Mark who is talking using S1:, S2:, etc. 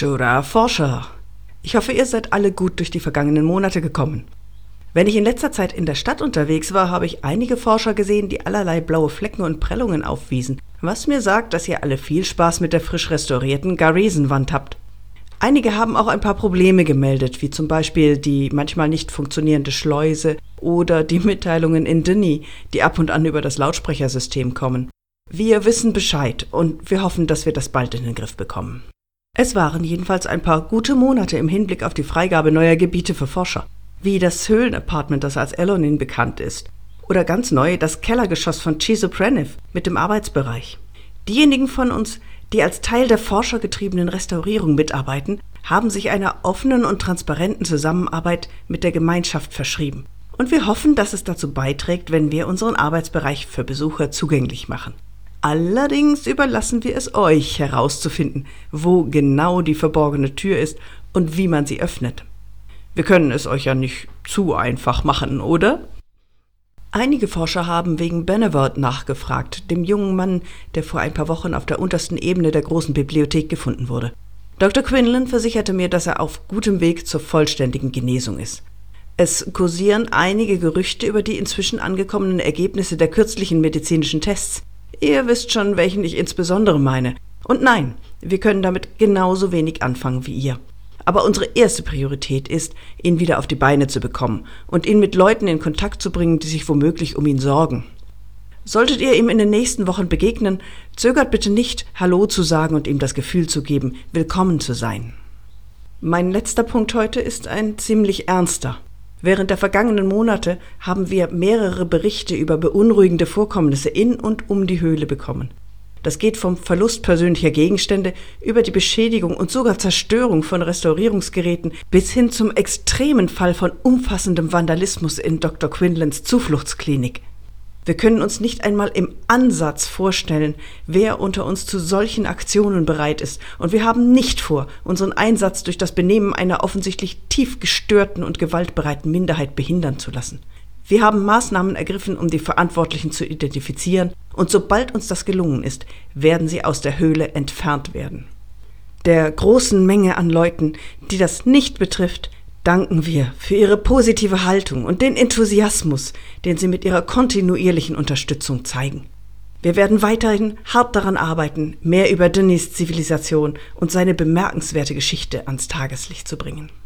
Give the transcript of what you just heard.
S1: Shura Forscher. Ich hoffe, ihr seid alle gut durch die vergangenen Monate gekommen. Wenn ich in letzter Zeit in der Stadt unterwegs war, habe ich einige Forscher gesehen, die allerlei blaue Flecken und Prellungen aufwiesen, was mir sagt, dass ihr alle viel Spaß mit der frisch restaurierten Garrison-Wand habt. Einige haben auch ein paar Probleme gemeldet, wie zum Beispiel die manchmal nicht funktionierende Schleuse oder die Mitteilungen in Denis, die ab und an über das Lautsprechersystem kommen. Wir wissen Bescheid und wir hoffen, dass wir das bald in den Griff bekommen. Es waren jedenfalls ein paar gute Monate im Hinblick auf die Freigabe neuer Gebiete für Forscher, wie das Höhlenapartment, das als Elonin bekannt ist, oder ganz neu das Kellergeschoss von Chisopreniv mit dem Arbeitsbereich. Diejenigen von uns, die als Teil der forschergetriebenen Restaurierung mitarbeiten, haben sich einer offenen und transparenten Zusammenarbeit mit der Gemeinschaft verschrieben. Und wir hoffen, dass es dazu beiträgt, wenn wir unseren Arbeitsbereich für Besucher zugänglich machen. Allerdings überlassen wir es euch herauszufinden, wo genau die verborgene Tür ist und wie man sie öffnet. Wir können es euch ja nicht zu einfach machen, oder? Einige Forscher haben wegen Benevert nachgefragt, dem jungen Mann, der vor ein paar Wochen auf der untersten Ebene der großen Bibliothek gefunden wurde. Dr. Quinlan versicherte mir, dass er auf gutem Weg zur vollständigen Genesung ist. Es kursieren einige Gerüchte über die inzwischen angekommenen Ergebnisse der kürzlichen medizinischen Tests. Ihr wisst schon, welchen ich insbesondere meine. Und nein, wir können damit genauso wenig anfangen wie ihr. Aber unsere erste Priorität ist, ihn wieder auf die Beine zu bekommen und ihn mit Leuten in Kontakt zu bringen, die sich womöglich um ihn sorgen. Solltet ihr ihm in den nächsten Wochen begegnen, zögert bitte nicht, Hallo zu sagen und ihm das Gefühl zu geben, willkommen zu sein. Mein letzter Punkt heute ist ein ziemlich ernster. Während der vergangenen Monate haben wir mehrere Berichte über beunruhigende Vorkommnisse in und um die Höhle bekommen. Das geht vom Verlust persönlicher Gegenstände über die Beschädigung und sogar Zerstörung von Restaurierungsgeräten bis hin zum extremen Fall von umfassendem Vandalismus in Dr. Quinlans Zufluchtsklinik. Wir können uns nicht einmal im Ansatz vorstellen, wer unter uns zu solchen Aktionen bereit ist, und wir haben nicht vor, unseren Einsatz durch das Benehmen einer offensichtlich tief gestörten und gewaltbereiten Minderheit behindern zu lassen. Wir haben Maßnahmen ergriffen, um die Verantwortlichen zu identifizieren, und sobald uns das gelungen ist, werden sie aus der Höhle entfernt werden. Der großen Menge an Leuten, die das nicht betrifft, danken wir für ihre positive Haltung und den Enthusiasmus, den sie mit ihrer kontinuierlichen Unterstützung zeigen. Wir werden weiterhin hart daran arbeiten, mehr über Denis' Zivilisation und seine bemerkenswerte Geschichte ans Tageslicht zu bringen.